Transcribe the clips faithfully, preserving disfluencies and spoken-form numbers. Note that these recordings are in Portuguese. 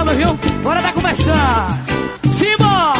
samba, viu? Bora tá começando. Simba!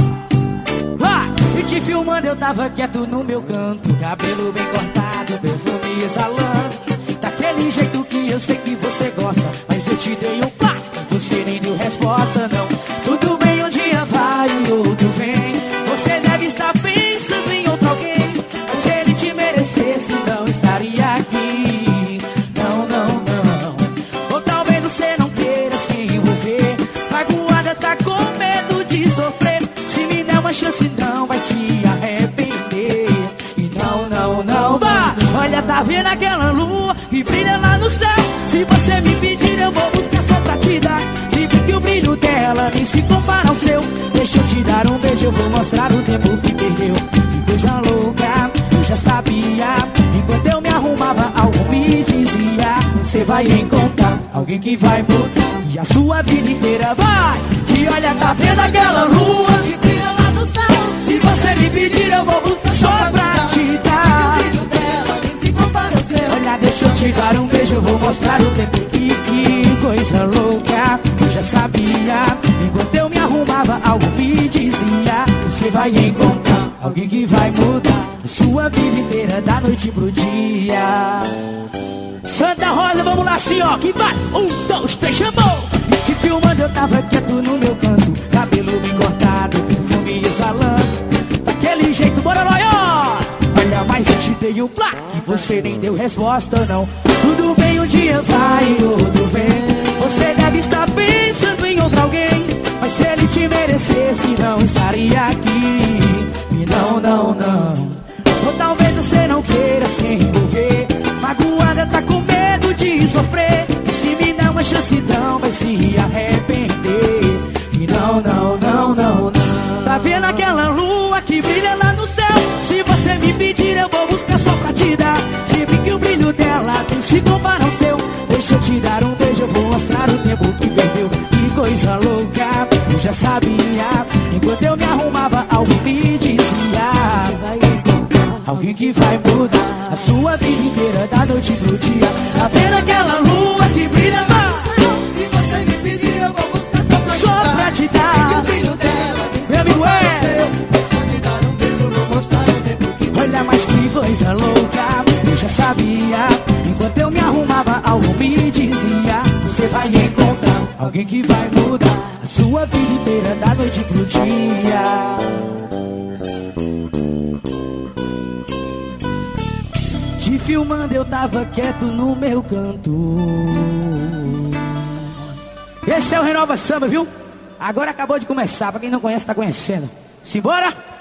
Vai! E te filmando eu tava quieto no meu canto, cabelo bem cortado, perfume exalando, daquele jeito que eu sei que você gosta. Mas eu te dei um pá, você nem deu resposta, não. Tudo bem, um dia vai e outro vem. Você deve estar pensando em outro alguém, mas se ele te merecesse não estaria aqui. Não, não, não. Ou talvez você não queira se envolver, magoada, tá com medo de sofrer. Se me der uma chance não vai se arrepender. E não, não, não, bah! Olha, tá vendo aquela lua que brilha lá no céu? Se você me pedir eu vou buscar só pra te dar. Se vê que o brilho dela nem se compara ao seu, deixa eu te dar um beijo, eu vou mostrar o tempo que perdeu. Que coisa louca, eu já sabia. Enquanto eu me arrumava, algo me dizia: você vai encontrar alguém que vai mudar e a sua vida inteira vai. E olha, tá vendo aquela lua que brilha lá no céu? Se você me pedir eu vou buscar só pra te dar. O brilho dela nem se compara ao seu. Olha, deixa eu te dar um beijo, eu vou mostrar o tempo. E que coisa louca, eu já sabia. Enquanto eu me arrumava, algo me dizia: você vai encontrar alguém que vai mudar a sua vida inteira, da noite pro dia. Santa Rosa, vamos lá assim, ó, que vai. Um, dois, três, chamou. Te filmando eu tava quieto no meu canto, cabelo bem cortado, perfume exalando, daquele jeito, bora Loió. Olha, mas eu te dei um plá, que você nem deu resposta, não. Tudo bem, um dia vai e outro vem. Você deve estar pensando em outro alguém, mas se ele te merecesse não estaria aqui. E não, não, não. Ou talvez você não queira se envolver, magoada, tá com medo de sofrer. E se me der uma chance não vai se arrepender. E não, não, não, não, não. Tá vendo aquela lua que brilha lá no céu? Se você me pedir eu vou buscar só pra te dar. Se vi que o brilho dela tem se compara ao seu, deixa eu te dar um beijo, eu vou mostrar o tempo que perdeu. Que coisa louca, eu já sabia. Enquanto eu me arrumava, algo me dizia: você vai encontrar alguém que vai mudar a sua vida inteira, da noite pro dia. Tá vendo aquela lua que brilha mais? Se você me pedir eu vou buscar só pra, só te, pra te dar. E o brilho dela tem se compara ao seu. Deixa eu te dar um beijo, eu vou mostrar o tempo que perdeu. Olha, mas que coisa louca, eu já sabia. Enquanto eu me arrumava, algo me dizia: você vai encontrar alguém que vai mudar a sua vida inteira, da noite pro dia. Te filmando eu tava quieto no meu canto. Esse é o Renova Samba, viu? Agora acabou de começar, pra quem não conhece tá conhecendo. Simbora?